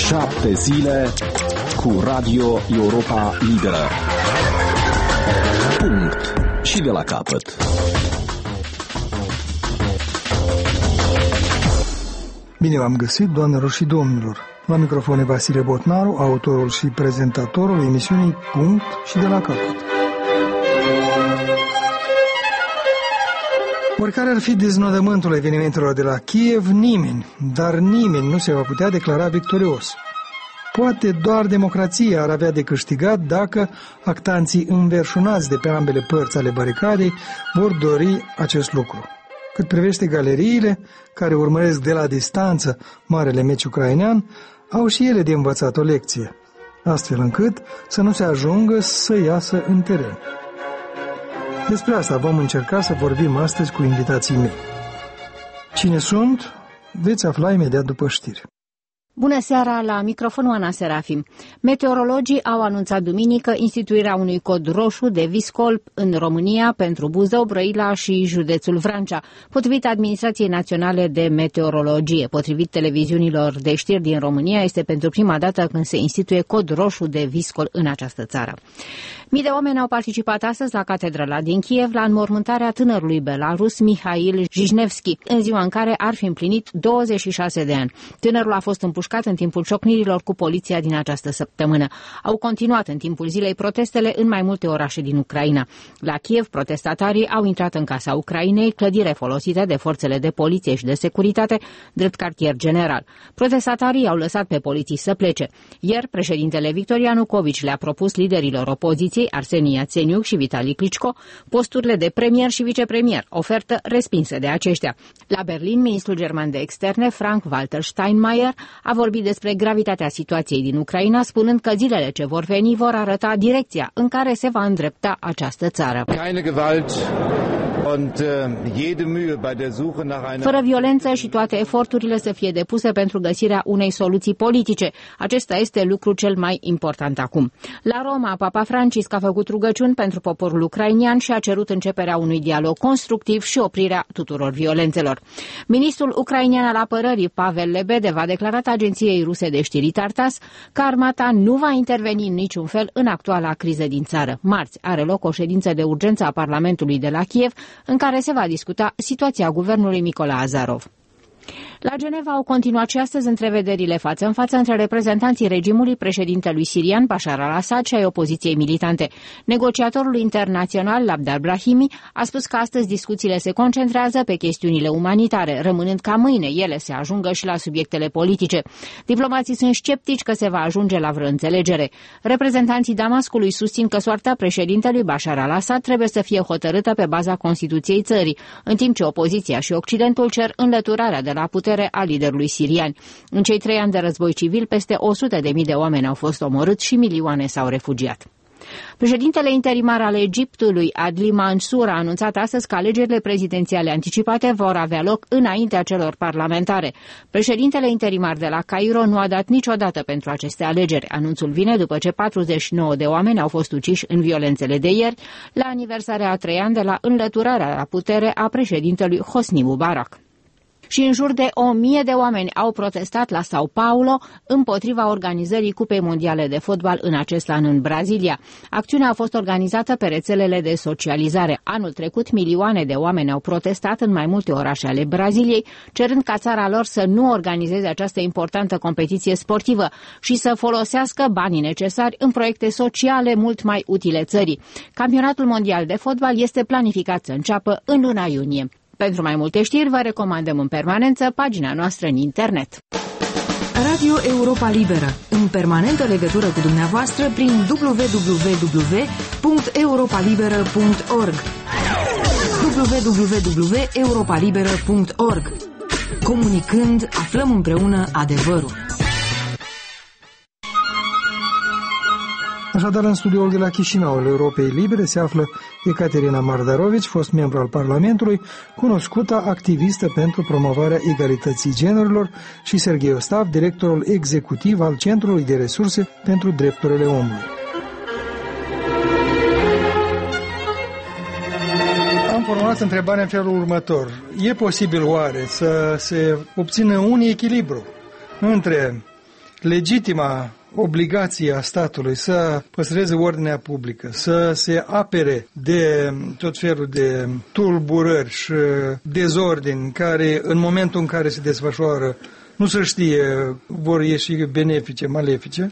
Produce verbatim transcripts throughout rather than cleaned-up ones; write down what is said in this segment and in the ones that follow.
Șapte zile cu Radio Europa Liberă. Punct. Și de la capăt. Bine v-am găsit, doamnelor și domnilor. La microfon e Vasile Botnaru, autorul și prezentatorul emisiunii Punct și de la capăt. Oricare ar fi deznodământul evenimentelor de la Kiev, nimeni, dar nimeni nu se va putea declara victorios. Poate doar democrația ar avea de câștigat dacă actanții înverșunați de pe ambele părți ale baricadei vor dori acest lucru. Cât privește galeriile, care urmăresc de la distanță marele meci ucrainean, au și ele de învățat o lecție, astfel încât să nu se ajungă să iasă în teren. Despre asta vom încerca să vorbim astăzi cu invitații mei. Cine sunt, veți afla imediat după știri. Bună seara, la microfonul Ana Serafim. Meteorologii au anunțat duminică instituirea unui cod roșu de viscol în România pentru Buzău, Brăila și județul Vrancea, potrivit Administrației Naționale de Meteorologie. Potrivit televiziunilor de știri din România, este pentru prima dată când se instituie cod roșu de viscol în această țară. Mii de oameni au participat astăzi la catedrala din Kiev la înmormântarea tânărului belarus Mihail Jijnevski, în ziua în care ar fi împlinit douăzeci și șase de ani. Tânărul a fost împușcat în timpul ciocnirilor cu poliția din această săptămână. Au continuat în timpul zilei protestele în mai multe orașe din Ucraina. La Kiev, protestatarii au intrat în Casa Ucrainei, clădire folosită de forțele de poliție și de securitate, drept cartier general. Protestatarii au lăsat pe poliții să plece. Ieri, președintele Victor Ianucovici le-a propus liderilor opoziției, Arseni Iațeniuc și Vitali Klitschko, posturile de premier și vicepremier, ofertă respinsă de aceștia. La Berlin, ministrul german de externe, Frank-Walter Steinmeier, a vorbit despre gravitatea situației din Ucraina, spunând că zilele ce vor veni vor arăta direcția în care se va îndrepta această țară. Fără violență și toate eforturile să fie depuse pentru găsirea unei soluții politice. Acesta este lucrul cel mai important acum. La Roma, Papa Francisc a făcut rugăciuni pentru poporul ucrainian și a cerut începerea unui dialog constructiv și oprirea tuturor violențelor. Ministrul ucrainian al apărării, Pavel Lebedev, a declarat agenției ruse de știri Tartas că armata nu va interveni în niciun fel în actuala criză din țară. Marți are loc o ședință de urgență a Parlamentului de la Kiev, în care se va discuta situația guvernului Nicolae Azarov. La Geneva au continuat și astăzi întrevederile față în față între reprezentanții regimului, președintelui sirian Bashar al-Assad și ai opoziției militante. Negociatorul internațional Labdar Brahimi a spus că astăzi discuțiile se concentrează pe chestiunile umanitare, rămânând ca mâine ele se ajungă și la subiectele politice. Diplomații sunt sceptici că se va ajunge la vreo înțelegere. Reprezentanții Damascului susțin că soarta președintelui Bashar al-Assad trebuie să fie hotărâtă pe baza Constituției țării, în timp ce opoziția și Occidentul cer înlăturarea de la putere a liderului sirian. În cei trei ani de război civil, peste o sută de mii de oameni au fost omorâți și milioane s-au refugiat. Președintele interimar al Egiptului, Adli Mansour, a anunțat astăzi că alegerile prezidențiale anticipate vor avea loc înaintea celor parlamentare. Președintele interimar de la Cairo nu a dat niciodată pentru aceste alegeri. Anunțul vine după ce patruzeci și nouă de oameni au fost uciși în violențele de ieri, la aniversarea a trei ani de la înlăturarea la putere a președintelui Hosni Mubarak. Și în jur de o mie de oameni au protestat la Sao Paulo împotriva organizării Cupei Mondiale de Fotbal în acest an în Brazilia. Acțiunea a fost organizată pe rețelele de socializare. Anul trecut, milioane de oameni au protestat în mai multe orașe ale Braziliei, cerând ca țara lor să nu organizeze această importantă competiție sportivă și să folosească banii necesari în proiecte sociale mult mai utile țării. Campionatul mondial de fotbal este planificat să înceapă în luna iunie. Pentru mai multe știri, vă recomandăm în permanență pagina noastră în internet. Radio Europa Liberă, în permanentă legătură cu dumneavoastră prin w w w punct europa liberă punct org w w w punct europa liberă punct org. Comunicând, aflăm împreună adevărul. Așadar, în studioul de la Chișinău al Europei Libere se află Ecaterina Mardarovici, fost membru al Parlamentului, cunoscută activistă pentru promovarea egalității genurilor, și Serghei Ostav, directorul executiv al Centrului de Resurse pentru Drepturile Omului. Am formulat întrebarea în felul următor. E posibil oare să se obțină un echilibru între legitima obligație a statului să păstreze ordinea publică, să se apere de tot felul de tulburări și dezordini care în momentul în care se desfășoară nu se știe, vor ieși benefice, malefice,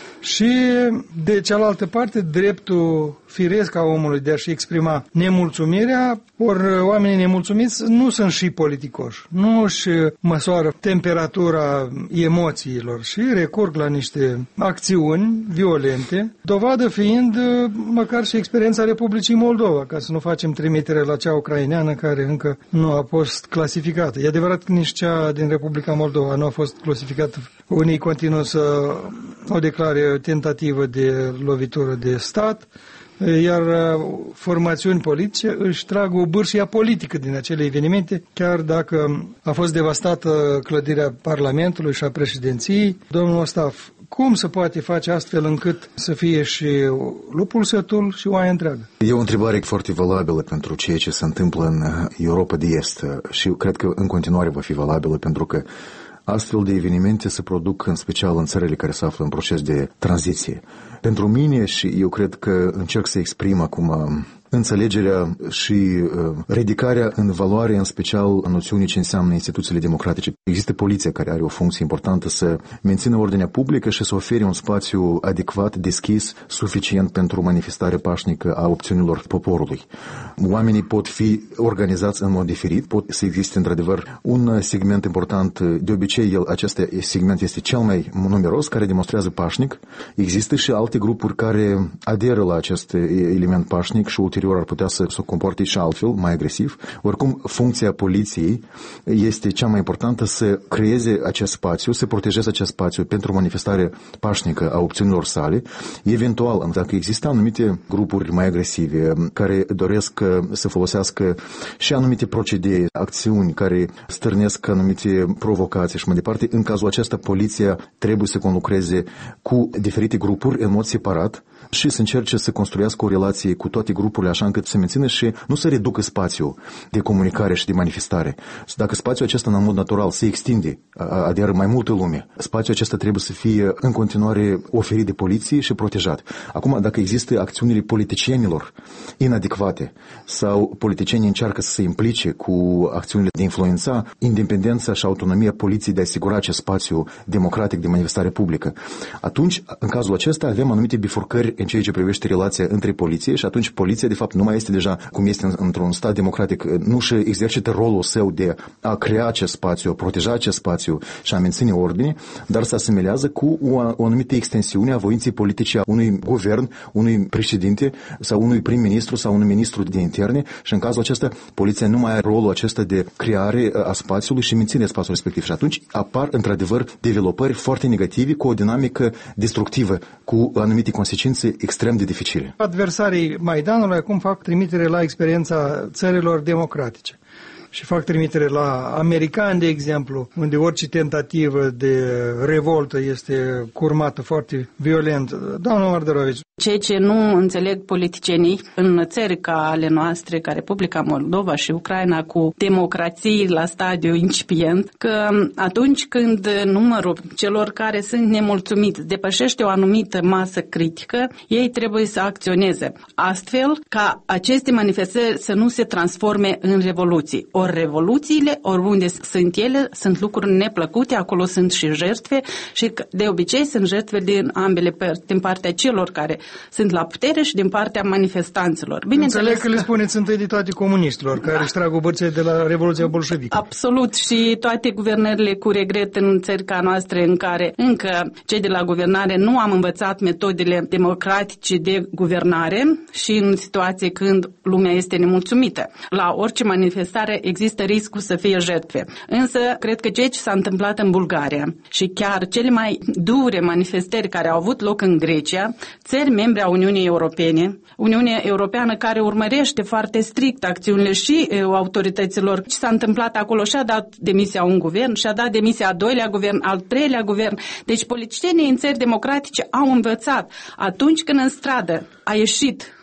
și de cealaltă parte dreptul firesc a omului de a-și exprima nemulțumirea, ori oamenii nemulțumiți nu sunt și politicoși, nu își măsoară temperatura emoțiilor și recurg la niște acțiuni violente, dovadă fiind măcar și experiența Republicii Moldova, ca să nu facem trimitere la cea ucraineană care încă nu a fost clasificată. E adevărat că nici cea din Republica Moldova nu a fost clasificată. Unii continuă să o declare tentativă de lovitură de stat, iar formațiuni politice își trag o bârșie politică din acele evenimente, chiar dacă a fost devastată clădirea Parlamentului și a președinției. Domnul Ostaf, cum se poate face astfel încât să fie și lupul sătul și oaia întreagă? E o întrebare foarte valabilă pentru ceea ce se întâmplă în Europa de Est și eu cred că în continuare va fi valabilă pentru că astfel de evenimente se produc în special în țările care se află în proces de tranziție. Pentru mine, și eu cred că încerc să exprim acum înțelegerea și uh, ridicarea în valoare, în special în noțiunii ce înseamnă instituțiile democratice. Există poliția care are o funcție importantă să mențină ordinea publică și să ofere un spațiu adecvat, deschis, suficient pentru manifestarea pașnică a opțiunilor poporului. Oamenii pot fi organizați în mod diferit, pot să existe într-adevăr un segment important, de obicei el, acest segment este cel mai numeros, care demonstrează pașnic. Există și alte grupuri care aderă la acest element pașnic și ulterior ar putea să se comporte și altfel, mai agresiv. Oricum, funcția poliției este cea mai importantă, să creeze acest spațiu, să protejeze acest spațiu pentru manifestare pașnică a opțiunilor sale. Eventual, dacă există anumite grupuri mai agresive care doresc să folosească și anumite procedee, acțiuni care stârnesc anumite provocații și mai departe, în cazul acesta poliția trebuie să conlucreze cu diferite grupuri în mod separat și să încerce să construiască o relație cu toate grupurile așa încât să mențină și nu să reducă spațiul de comunicare și de manifestare. Dacă spațiul acesta în mod natural se extinde, aderă mai multă lume, spațiul acesta trebuie să fie în continuare oferit de poliție și protejat. Acum, dacă există acțiunile politicienilor inadecvate sau politicienii încearcă să se implice cu acțiunile de influența independența și autonomia poliției de a asigura acest spațiu democratic de manifestare publică, atunci, în cazul acesta, avem anumite bifurcări în ceea ce privește relația între poliție și atunci poliția, de fapt, nu mai este deja, cum este într-un stat democratic, nu își exercită rolul său de a crea acest spațiu, a proteja acest spațiu și a menține ordine, dar se asimelează cu o, o anumită extensiune a voinței politice a unui guvern, unui președinte sau unui prim-ministru sau unui ministru de interne și în cazul acesta poliția nu mai are rolul acesta de creare a spațiului și menține spațiul respectiv și atunci apar într-adevăr developări foarte negative cu o dinamică destructivă, cu anumite consecințe extrem de dificile. Adversarii Maidanului acum fac trimitere la experiența țărilor democratice și fac trimitere la americani, de exemplu, unde orice tentativă de revoltă este curmată foarte violent. Doamna Mărdarovici. Ceea ce nu înțeleg politicienii în țări ca ale noastre, ca Republica Moldova și Ucraina, cu democrații la stadiu incipient, că atunci când numărul celor care sunt nemulțumiți depășește o anumită masă critică, ei trebuie să acționeze astfel ca aceste manifestări să nu se transforme în revoluții. Ori revoluțiile, oriunde sunt ele, sunt lucruri neplăcute, acolo sunt și jertfe și de obicei sunt jertfe din ambele părți, din partea celor care sunt la putere și din partea manifestanților. Înțeleg că le spuneți întâi de toate comuniștilor, care își trag o bărție de la Revoluția Bolșevică. Absolut, și toate guvernările cu regret în țări ca noastre în care încă cei de la guvernare nu am învățat metodele democratice de guvernare și în situații când lumea este nemulțumită. La orice manifestare există riscul să fie jertfe. Însă, cred că ceea ce s-a întâmplat în Bulgaria și chiar cele mai dure manifestări care au avut loc în Grecia, țări membre a Uniunii Europene, Uniunea Europeană care urmărește foarte strict acțiunile și eu, autorităților, ce s-a întâmplat acolo, și-a dat demisia un guvern, și-a dat demisia a doilea guvern, al treilea guvern. Deci politicienii în țări democratice au învățat atunci când în stradă a ieșit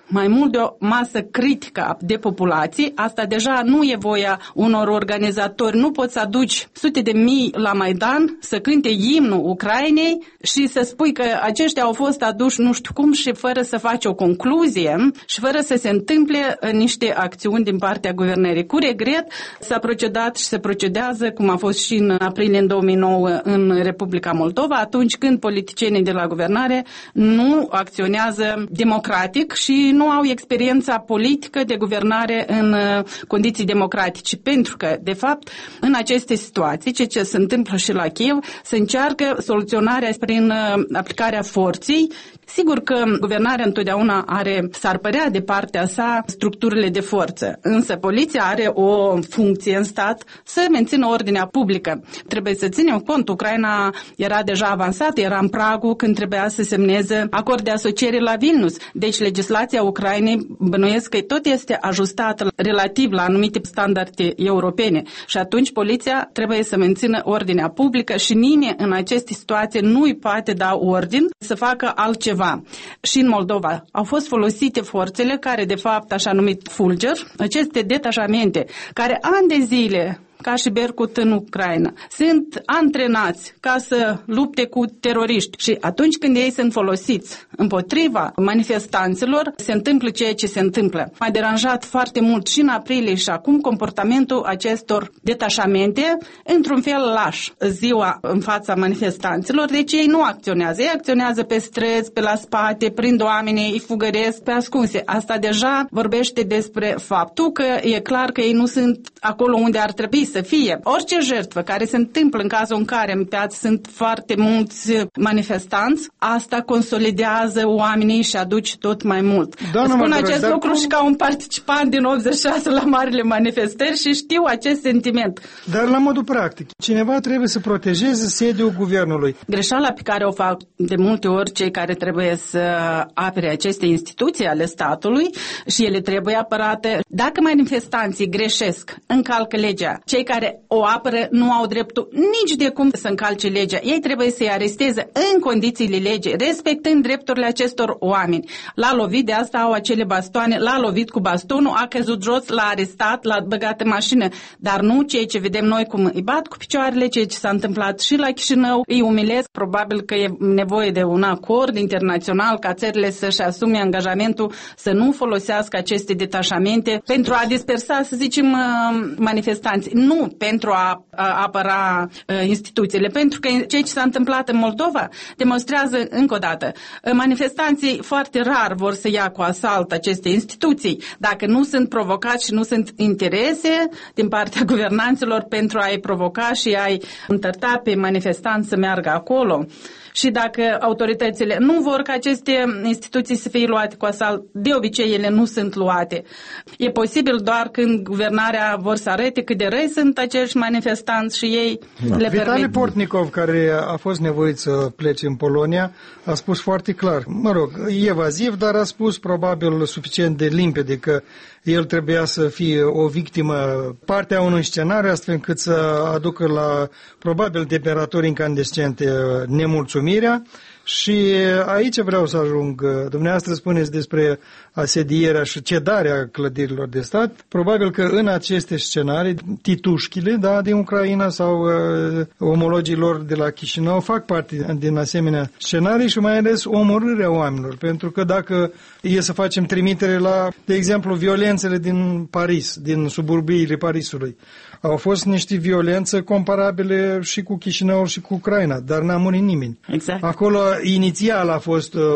mai mult de o masă critică de populație. Asta deja nu e voia unor organizatori. Nu poți să aduci sute de mii la Maidan să cânte imnul Ucrainei și să spui că aceștia au fost aduși nu știu cum și fără să faci o concluzie și fără să se întâmple niște acțiuni din partea guvernării. Cu regret s-a procedat și se procedează, cum a fost și în aprilie în două mii nouă în Republica Moldova, atunci când politicienii de la guvernare nu acționează democratic și nu au experiența politică de guvernare în condiții democratice. Pentru că, de fapt, în aceste situații, ce, ce se întâmplă și la Kiev, se încearcă soluționarea prin aplicarea forței. Sigur că guvernarea întotdeauna are, s-ar părea de partea sa, structurile de forță, însă poliția are o funcție în stat să mențină ordinea publică. Trebuie să ținem cont, Ucraina era deja avansată, era în pragul când trebuia să semneze acord de asociere la Vilnius. Deci legislația Ucrainei, bănuiesc că tot este ajustată relativ la anumite standarde europene și atunci poliția trebuie să mențină ordinea publică și nimeni în aceste situații nu îi poate da ordin să facă altceva. Și în Moldova au fost folosite forțele care, de fapt, așa numit Fulger, aceste detașamente, care ani de zile, ca și Berkut în Ucraina, sunt antrenați ca să lupte cu teroriști și atunci când ei sunt folosiți împotriva manifestanților, se întâmplă ceea ce se întâmplă. M-a deranjat foarte mult și în aprilie și acum comportamentul acestor detașamente, într-un fel laș, ziua în fața manifestanților, deci ei nu acționează. Ei acționează pe străzi, pe la spate, prind oamenii, îi fugăresc pe ascunse. Asta deja vorbește despre faptul că e clar că ei nu sunt acolo unde ar trebui să fie. Orice jertfă care se întâmplă în cazul în care în piață sunt foarte mulți manifestanți, asta consolidează oamenii și aduce tot mai mult. Doamna Spun Mădură, acest lucru cum... și ca un participant din optzeci și șase la marile manifestări și știu acest sentiment. Dar la modul practic, cineva trebuie să protejeze sediul guvernului. Greșeala pe care o fac de multe ori cei care trebuie să apere aceste instituții ale statului și ele trebuie apărate. Dacă manifestanții greșesc, încalcă legea, cei care o apără nu au dreptul nici de cum să încalce legea. Ei trebuie să-i aresteze în condițiile legii, respectând drepturile acestor oameni. L-a lovit, de asta au acele bastoane, l-a lovit cu bastonul, a căzut jos, l-a arestat, l-a băgat în mașină, dar nu ceea ce vedem noi cum îi bat cu picioarele, ceea ce s-a întâmplat și la Chișinău, îi umilesc. Probabil că e nevoie de un acord internațional ca țările să-și asume angajamentul să nu folosească aceste detașamente pentru a dispersa, să zicem, manifestanți. Nu pentru a, a apăra uh, instituțiile, pentru că ceea ce s-a întâmplat în Moldova demonstrează încă o dată. Manifestanții foarte rar vor să ia cu asalt aceste instituții dacă nu sunt provocați și nu sunt interese din partea guvernanților pentru a-i provoca și a-i întărta pe manifestanți să meargă acolo. Și dacă autoritățile nu vor ca aceste instituții să fie luate cu asalt, de obicei ele nu sunt luate. E posibil doar când guvernarea vor să arate cât de răi sunt acești manifestanți și ei da. le permit. Vitali Portnikov, care a fost nevoit să plece în Polonia, a spus foarte clar, mă rog, evaziv, dar a spus probabil suficient de limpede că el trebuia să fie o victimă, partea unui scenariu, astfel încât să aducă la probabil temperaturi incandescente nemulțumirea. Și aici vreau să ajung. Dumneavoastră spuneți despre asedierea și cedarea clădirilor de stat. Probabil că în aceste scenarii, titușchile da, din Ucraina sau uh, omologii lor de la Chișinău fac parte din asemenea scenarii și mai ales omorârea oamenilor. Pentru că dacă e să facem trimitere la, de exemplu, violențele din Paris, din suburbiile Parisului, au fost niște violențe comparabile și cu Chișinău și cu Ucraina, dar n-a murit nimeni. Exact. Acolo inițial a fost uh,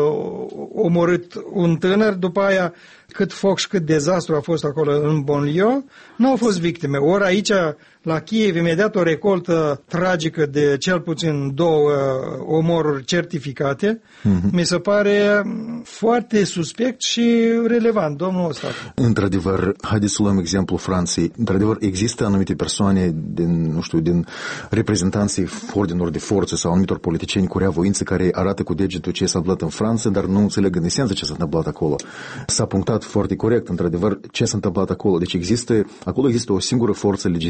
omorât un tânăr, după aia cât foc și cât dezastru a fost acolo în Bonlio, nu au fost victime. Ori aici, la Kiev, imediat o recoltă tragică de cel puțin două omoruri certificate, mm-hmm. mi se pare foarte suspect și relevant, domnul Ostatu. Într-adevăr, haideți să luăm exemplu Franței. Într-adevăr, există anumite persoane din, nu știu, din reprezentanții ordinilor de forță sau anumitor politicieni cu rea voință care arată cu degetul ce s-a întâmplat în Franța, dar nu înțeleg în esență ce s-a întâmplat acolo. S-a punctat foarte corect, într-adevăr, ce s-a întâmplat acolo. Deci există, acolo există o singură forță legitimă.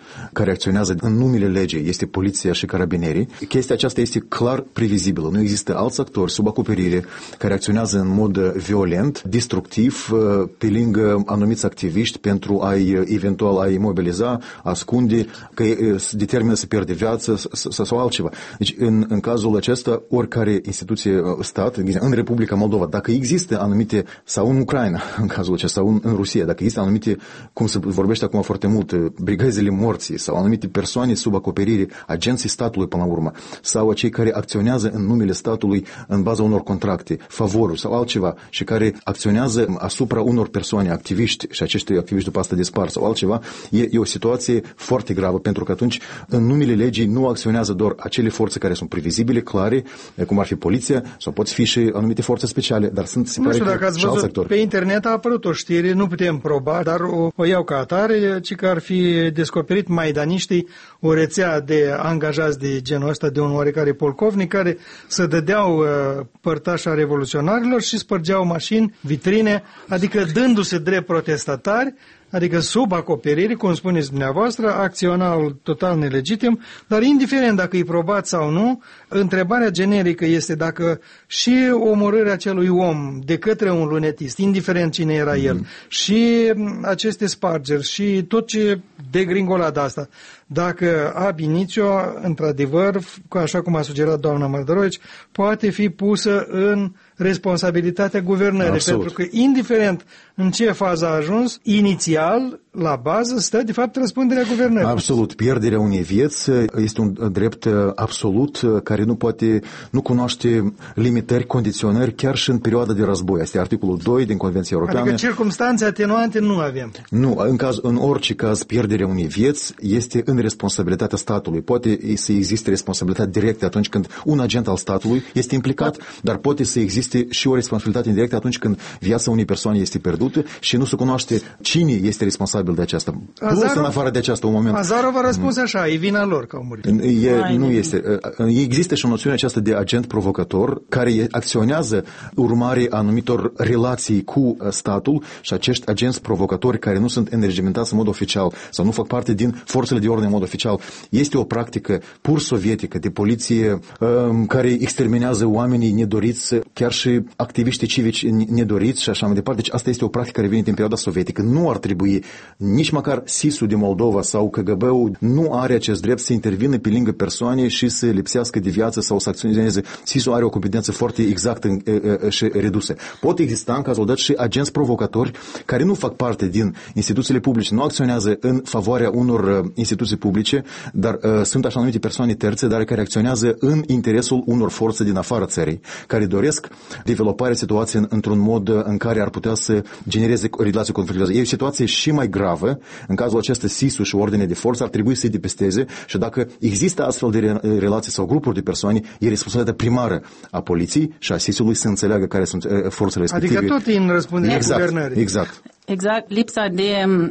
care acționează în numele legii este poliția și carabinerii. Chestia aceasta este clar previzibilă. Nu există alți actori sub acoperire care acționează în mod violent, destructiv, pe lângă anumiți activiști pentru a-i eventual a imobiliza, ascunde, că determină să pierde viață sau altceva. Deci, în, în cazul acesta, oricare instituție stat, în Republica Moldova, dacă există anumite, sau în Ucraina, în cazul acesta, sau în, în Rusia, dacă există anumite, cum se vorbește acum foarte mult, brigăzile morții sau anumite persoane sub acoperire, agenții statului până la urmă, sau cei care acționează în numele statului în baza unor contracte, favoruri sau altceva și care acționează asupra unor persoane, activiști, și acești activiști după asta dispar sau altceva, e, e o situație foarte gravă, pentru că atunci în numele legii nu acționează doar acele forțe care sunt previzibile, clare, cum ar fi poliția, sau pot fi și anumite forțe speciale, dar sunt, se nu pare știu dacă că ați și alți văzut, actori. Pe internet a apărut o știre, nu putem proba, dar o, o iau ca atare, ci că ar fi descoperit maidaniștii o rețea de angajați de genul ăsta, de un oarecare polcovnic, care să dădeau uh, părtașa revoluționarilor și spărgeau mașini, vitrine, adică dându-se drept protestatari, adică sub acoperire, cum spuneți dumneavoastră, acționau total nelegitim, dar indiferent dacă e probat sau nu, întrebarea generică este dacă și omorârea acelui om de către un lunetist, indiferent cine era mm-hmm. el, și aceste spargeri și tot ce degringolat asta, dacă ab inicio, într-adevăr, așa cum a sugerat doamna Mădăroici, poate fi pusă în responsabilitatea guvernării, Absolut. pentru că indiferent în ce fază a ajuns, inițial, la bază, stă de fapt răspunderea guvernării. Absolut. Pierderea unei vieți este un drept absolut care nu poate, nu cunoaște limitări, condiționări, chiar și în perioada de război. Este articolul doi din Convenția Europeană. Adică circumstanțe atenuante nu avem. Nu, în, caz, în orice caz, pierderea unei vieți este în responsabilitatea statului. Poate să existe responsabilitate directă atunci când un agent al statului este implicat, dar poate să existe și o responsabilitate indirectă atunci când viața unei persoane este pierdută și nu se cunoaște cine este responsabil de aceasta. Plus, Azarov, în afară de aceasta, un moment... Azarov a răspuns așa, e vina lor că au murit. E, nu este. Există și o noțiune aceasta de agent provocator care acționează urmare a anumitor relații cu statul și acești agenți provocatori care nu sunt înregimentați în mod oficial sau nu fac parte din forțele de ordine în mod oficial. Este o practică pur sovietică de poliție um, care exterminează oamenii nedoriți, chiar și activiștii civici nedoriți și așa mai departe. Deci asta este o practică care vine din perioada sovietică. Nu ar trebui nici măcar S I S-ul din Moldova sau K G B-ul nu are acest drept să intervină pe lângă persoane și să lipsească de viață sau să acționeze. S I S-ul are o competență foarte exactă și redusă. Pot exista în cazul dat și agenți provocatori care nu fac parte din instituțiile publice, nu acționează în favoarea unor instituții publice, dar uh, sunt așa numite persoane terțe, dar care acționează în interesul unor forțe din afara țării, care doresc dezvoltarea situației într-un mod în care ar putea să genereze relații conflictuoase. E o situație și mai gravă. În cazul acesta, S I S-ul și ordine de forță ar trebui să-i depisteze și dacă există astfel de relații sau grupuri de persoane, e responsabilitatea primară a poliției și a S I S-ului să înțeleagă care sunt forțele respective. Adică tot în răspunderea exact, guvernării. Exact. Exact. Lipsa de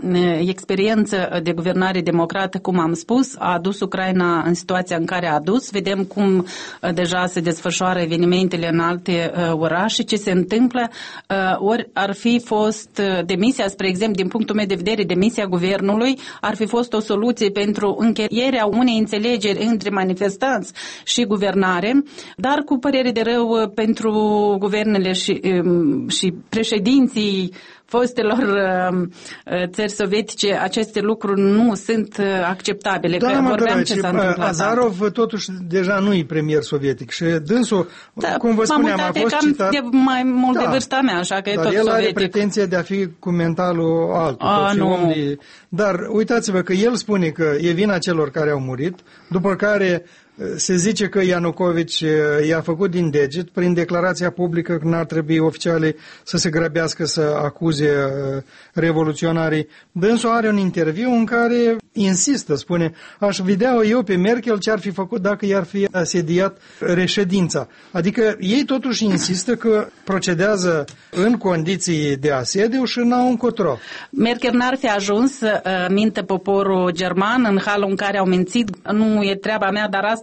experiență de guvernare democrată, cum am spus, a adus Ucraina în situația în care a adus. Vedem cum deja se desfășoară evenimentele în alte orașe, ce se întâmplă. Ori ar fi fost demisia, spre exemplu, din punctul meu de vedere, demisia guvernului ar fi fost o soluție pentru încheierea unei înțelegeri între manifestanți și guvernare, dar cu părere de rău pentru guvernele și, și președinții fostelor uh, țări sovietice, aceste lucruri nu sunt uh, acceptabile. Doamna Mădăroici, Azarov da. totuși deja nu e premier sovietic și dânsul, da, cum vă spuneam, a fost cam citat... de mai mult da, de vârsta mea, așa că e tot el sovietic. are pretenția de a fi cu mentalul altul. A, nu. De... Dar uitați-vă că el spune că e vina celor care au murit, după care se zice că Ianucovici i-a făcut din deget prin declarația publică că n-ar trebui oficialii să se grăbească să acuze revoluționarii. Dânsul are un interviu în care insistă, spune, aș vedea eu pe Merkel ce ar fi făcut dacă i-ar fi asediat reședința. Adică ei totuși insistă că procedează în condiții de asediu și n-au încotro. Merkel n-ar fi ajuns să mintă poporul german în halul în care au mințit. Nu e treaba mea, dar asta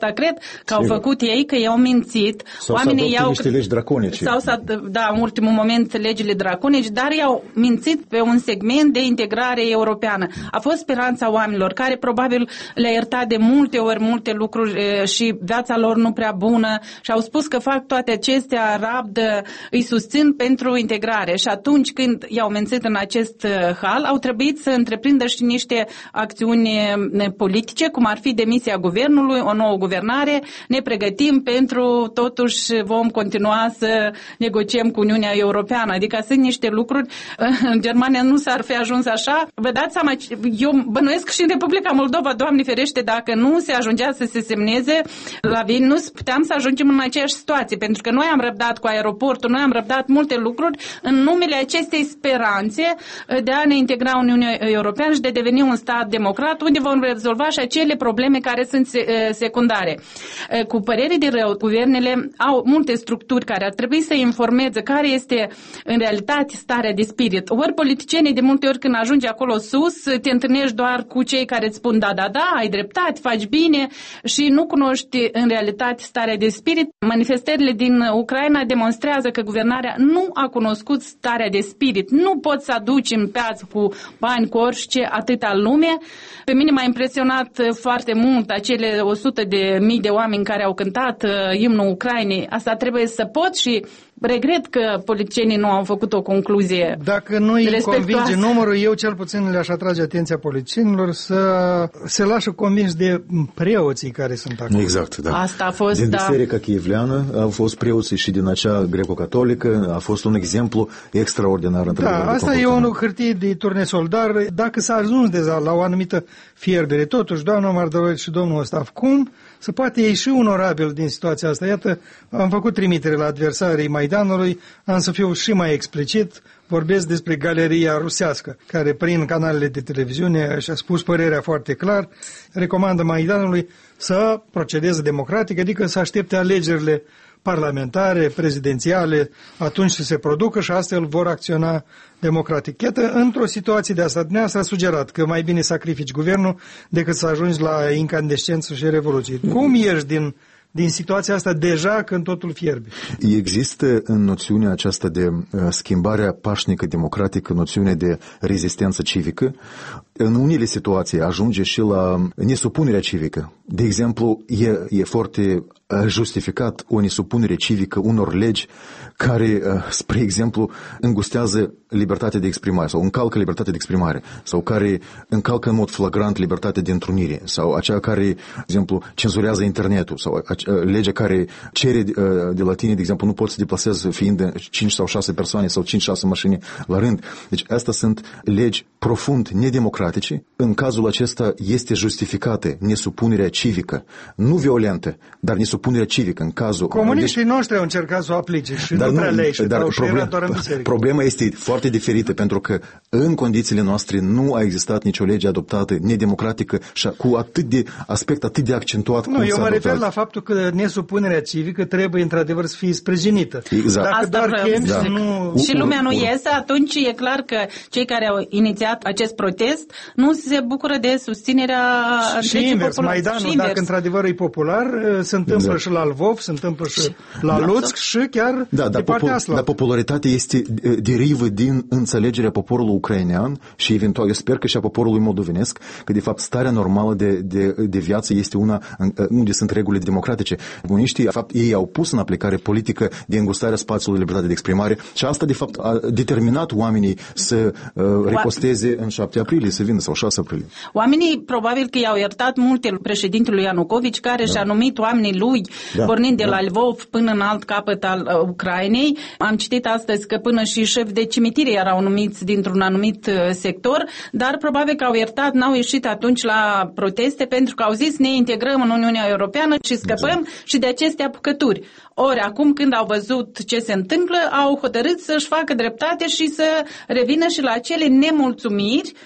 asta cred că au făcut ei, că i-au mințit. Sau oamenii să i-au niște legi draconice. Sau să, da, în ultimul moment legile draconice, dar i-au mințit pe un segment de integrare europeană. A fost speranța oamenilor, care probabil le-a iertat de multe ori multe lucruri e, și viața lor nu prea bună și au spus că fac toate acestea, rabdă, îi susțin pentru integrare. Și atunci când i-au mințit în acest hal, au trebuit să întreprindă și niște acțiuni politice, cum ar fi demisia guvernului, o nouă guvernare, ne pregătim pentru, totuși vom continua să negociem cu Uniunea Europeană. Adică sunt niște lucruri, în Germania nu s-ar fi ajuns așa. Vă dați seama, eu bănuiesc și în Republica Moldova, Doamne ferește, dacă nu se ajungea să se semneze la Vilnius, puteam să ajungem în aceeași situație, pentru că noi am răbdat cu aeroportul, noi am răbdat multe lucruri în numele acestei speranțe de a ne integra în Uniunea Europeană și de a deveni un stat democrat, unde vom rezolva și acele probleme care sunt secundare. Cu părere de rău, guvernele au multe structuri care ar trebui să informeze care este în realitate starea de spirit. Ori politicienii de multe ori când ajungi acolo sus, te întâlnești doar cu cei care îți spun da, da, da, ai dreptate, faci bine și nu cunoști în realitate starea de spirit. Manifestările din Ucraina demonstrează că guvernarea nu a cunoscut starea de spirit. Nu poți să aduci în piață cu bani, cu orice, atâta lume. Pe mine m-a impresionat foarte mult acele o sută de mii de oameni care au cântat uh, imnul Ucrainei. Asta trebuie să pot și regret că politicienii nu au făcut o concluzie. Dacă nu îi convinge numărul, eu cel puțin le-aș atrage atenția politicienilor să se lasă convinși de preoții care sunt acolo. Exact, da. Asta a fost, din da. Biserica Chievleană au fost preoții și din acea greco-catolică a fost un exemplu extraordinar. Da, asta e o hârtie de turnesol, dar dacă s-a ajuns deja la o anumită fierbere, totuși, doamna Mardăroiț și domnul Ostaf, cum se poate ieși un orabil din situația asta? Iată, am făcut trimitere la adversarii Maidanului, am să fiu și mai explicit, vorbesc despre galeria rusească, care prin canalele de televiziune și-a spus părerea foarte clar, recomandă Maidanului să procedeze democratic, adică să aștepte alegerile parlamentare, prezidențiale, atunci să se producă și astfel vor acționa democratic. Iată, într-o situație de asta, dumneavoastră a sugerat că mai bine sacrifici guvernul decât să ajungi la incandescență și revoluție. Cum ieși din, din situația asta deja când totul fierbe? Există în noțiunea aceasta de uh, schimbarea pașnică democratică, noțiunea de rezistență civică. În unele situații ajunge și la nesupunerea civică. De exemplu, e, e foarte justificat o nesupunere civică unor legi care, spre exemplu, îngustează libertatea de exprimare sau încalcă libertatea de exprimare sau care încalcă în mod flagrant libertatea de întrunire sau acea care, de exemplu, cenzurează internetul sau legea care cere de la tine, de exemplu, nu poți să deplasezi fiind cinci sau șase persoane sau cinci șase mașini la rând. Deci astea sunt legi profund nedemocratice. În cazul acesta este justificată nesupunerea civică, nu violentă, dar nesupunerea civică în cazul... Comuniștii deci, noștri au încercat să o aplice și dar nu prea le ieșit, dar problem, doar în biserică. Problema este foarte diferită pentru că în condițiile noastre nu a existat nicio lege adoptată nedemocratică și cu atât de aspect atât de accentuat. Nu, eu mă refer la faptul că nesupunerea civică trebuie într-adevăr să fie sprijinită. Exact. Dacă Asta doar chem da. și nu... Și lumea nu iese, atunci e clar că cei care au inițiat acest protest nu se bucură de susținerea și invers, Maidanul, dacă într-adevăr e popular, se întâmplă exact. și la Lvov, se întâmplă și la da, Luțc și chiar da, de da, partea asta. Dar popularitatea este derivă din înțelegerea poporului ucrainean și eventual, eu sper că și a poporului moldovenesc, că de fapt starea normală de, de, de viață este una unde sunt regulile democratice. Comuniștii, de fapt, ei au pus în aplicare politică de îngustare a spațiului libertate de exprimare și asta, de fapt, a determinat oamenii să uh, recosteze în șapte aprilie, să vină, sau șase aprilie. Oamenii probabil că i-au iertat multe președintelui Ianucovici, care da. și-a numit oamenii lui, da. pornind de da. la Lvov până în alt capăt al uh, Ucrainei. Am citit astăzi că până și șefi de cimitire erau numiți dintr-un anumit uh, sector, dar probabil că au iertat, n-au ieșit atunci la proteste pentru că au zis ne integrăm în Uniunea Europeană și scăpăm exact. și de aceste apucături. Ori, acum când au văzut ce se întâmplă, au hotărât să-și facă dreptate și să revină și la acele nemulțumiri, că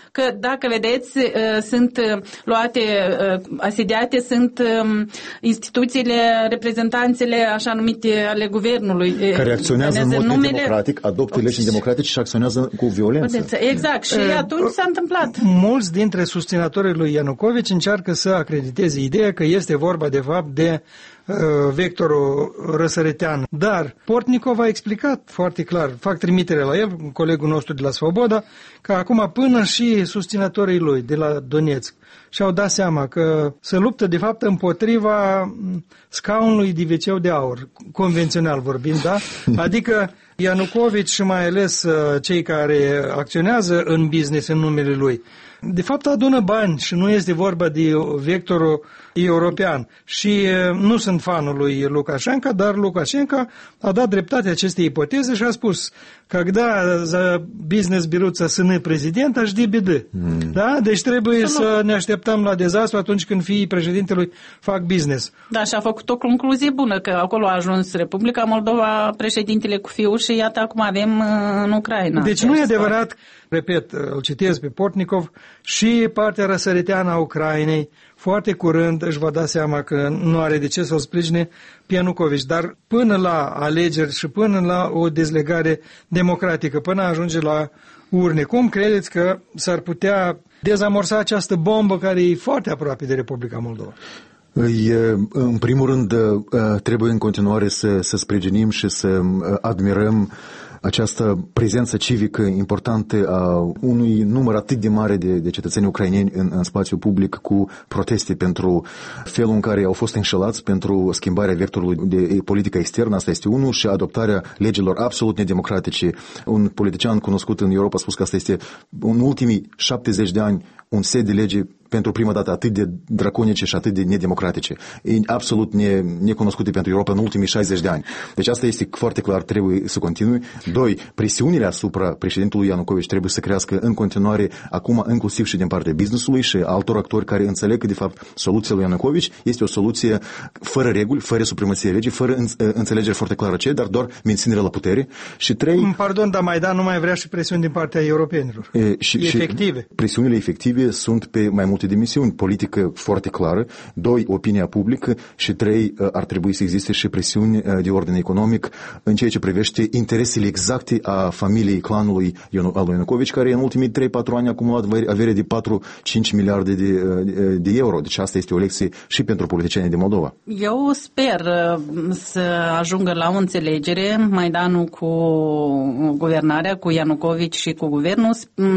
dacă vedeți, sunt luate, asediate, sunt instituțiile, reprezentanțele așa numite ale guvernului. Care acționează în mod numele... democratic, adoptă legi democratice și acționează cu violență. Exact, și e, atunci s-a întâmplat. Mulți dintre susținătorii lui Ianukovici încearcă să acrediteze ideea că este vorba de fapt de vectorul răsăritean. Dar Portnikov a explicat foarte clar, fac trimitere la el, colegul nostru de la Svoboda, că acum până și susținătorii lui de la Donetsk și-au dat seama că se luptă de fapt împotriva scaunului de veceu de aur, convențional vorbind, da? Adică Ianukovici și mai ales cei care acționează în business în numele lui, de fapt adună bani și nu este vorba de vectorul european. Și nu sunt fanul lui Lukashenko, dar Lukashenko a dat dreptate acestei ipoteze și a spus că когда за бизнес берутся сыны президента, жди беды. Mm. Da? Deci trebuie să, să ne așteptăm la dezastru atunci când fiii președintelui fac business. Da, și a făcut o concluzie bună, că acolo a ajuns Republica Moldova, președintele cu fiul și iată acum avem în Ucraina. Deci nu e adevărat, repet, îl citez pe Portnikov, și partea răsăriteană a Ucrainei foarte curând își va da seama că nu are de ce să-l sprijine pe Ianukovici, dar până la alegeri și până la o dezlegare democratică, până ajunge la urne, cum credeți că s-ar putea dezamorsa această bombă care e foarte aproape de Republica Moldova? În primul rând, trebuie în continuare să, să sprijinim și să admirăm această prezență civică importantă a unui număr atât de mare de, de cetățeni ucraineni în, în spațiu public, cu proteste pentru felul în care au fost înșelați, pentru schimbarea vectorului de politică externă, asta este unul, și adoptarea legilor absolut nedemocratice. Un politician cunoscut în Europa a spus că asta este în ultimii șaptezeci de ani un set de legi pentru prima dată atât de draconice și atât de nedemocratice, absolut ne, necunoscute pentru Europa în ultimii șaizeci de ani. Deci asta este foarte clar, trebuie să continue. Doi, presiunile asupra președintelui Ianukovici trebuie să crească în continuare, acum inclusiv și din partea business-ului și altor actori care înțeleg că de fapt soluția lui Ianukovici este o soluție fără reguli, fără supremație legii, fără înțelegere foarte clară ce, dar doar menținerea la putere. Și trei... Pardon, dar Maidan nu mai vrea și presiuni din partea europenilor. E, și, efective. Și presiunile efective sunt pe mai multe dimensiuni. Politică foarte clară, doi, opinia publică și trei, ar trebui să existe și presiuni de ordine economic în ceea ce privește interesele exacte a familiei clanului al lui Ianukovici, care în ultimii trei patru ani a acumulat avere de patru cinci miliarde de, de euro. Deci asta este o lecție și pentru politicienii din Moldova. Eu sper să ajungă la o înțelegere Maidanul cu guvernarea, cu Ianukovici și cu guvernul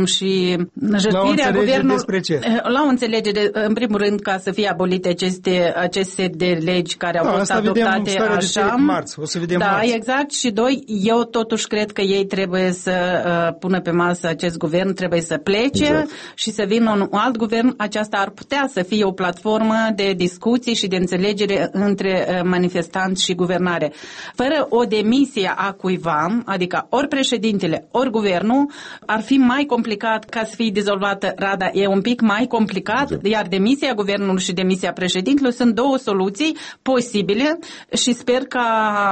și jăstirea guvernului. Despre ce? La o înțelegere, în primul rând, ca să fie abolite aceste, acest set de legi care au da, fost adoptate așa. Marți. O să vedem da, marți. Exact. Și doi, eu totuși cred că ei trebuie să uh, pună pe masă acest guvern, trebuie să plece exact. Și să vină un alt guvern. Aceasta ar putea să fie o platformă de discuții și de înțelegere între uh, manifestanți și guvernare. Fără o demisie a cuiva, adică ori președintele, ori guvernul, ar fi mai complicat ca să fie dizolvată Rada. E un pic mai complicat, exact. Iar demisia guvernului și demisia președintelui sunt două soluții posibile și sper ca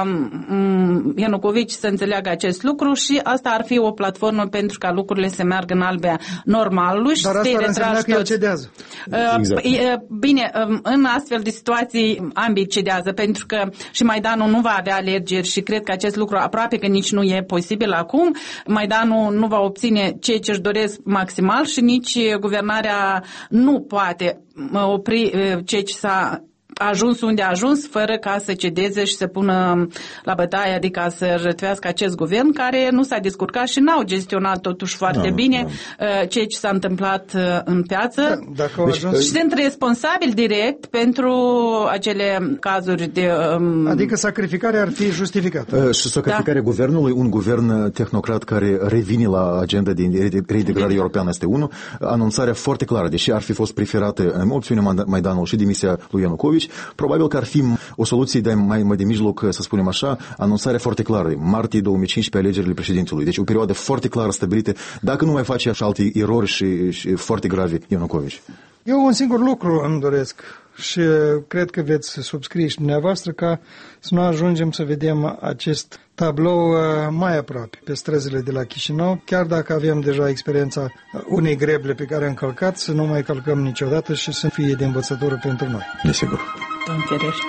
um, Ianukovici să înțeleagă acest lucru și asta ar fi o platformă pentru ca lucrurile să meargă în albea normalului și dar să-i retragi că el cedează. Exact. Bine, în astfel de situații ambii cedează, pentru că și Maidanul nu va avea alegeri și cred că acest lucru aproape că nici nu e posibil acum. Maidanul nu va obține ceea ce își doresc maximal și nici guvernarea nu poate opri ceea ce s-a ajuns unde a ajuns fără ca să cedeze și să pună la bătaie, adică să rătvească acest guvern care nu s-a descurcat și n-au gestionat totuși foarte da, bine da. ceea ce s-a întâmplat în piață. Da, dacă deci, ajuns... Și sunt responsabili direct pentru acele cazuri de... Um... Adică sacrificarea ar fi justificată. Și sacrificarea da. Guvernului, un guvern tehnocrat care revine la agenda de reintegrare europeană este unul, anunțarea foarte clară, deși ar fi fost preferată în opțiunea Maidanul și demisia lui Ianukovici, probabil că ar fi o soluție de mai, mai de mijloc, să spunem așa, anunțarea foarte clară, martie două mii cincisprezece, alegerile președintelui. Deci o perioadă foarte clară stabilită, dacă nu mai face așa alte erori și, și foarte grave Ianukovici. Eu un singur lucru îmi doresc și cred că veți subscrie și dumneavoastră ca să nu ajungem să vedem acest tablou mai aproape, pe străzile de la Chișinău, chiar dacă avem deja experiența unei greble pe care am călcat, să nu mai călcăm niciodată și să fie de învățătură pentru noi. Desigur. Doamne ferește.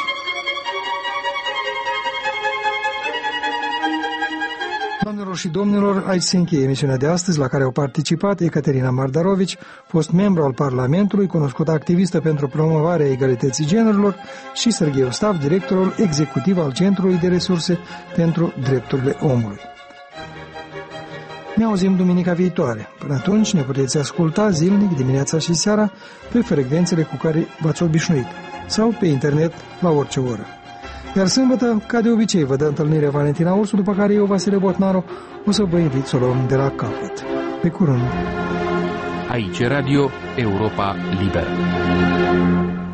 Doamnelor și domnilor, aici se încheie emisiunea de astăzi, la care au participat Ecaterina Mardarovici, fost membru al Parlamentului, cunoscută activistă pentru promovarea egalității generilor, și Serghei Ostav, directorul executiv al Centrului de Resurse pentru Drepturile Omului. Ne auzim duminica viitoare. Până atunci ne puteți asculta zilnic, dimineața și seara, pe frecvențele cu care v-ați obișnuit, sau pe internet la orice oră. Iar sâmbătă, ca de obicei, vă dă întâlnirea Valentina Ursu, după care eu, Vasile Botnaru, o să vă invit să o luăm de la capăt. Pe curând! Aici Radio Europa Liberă.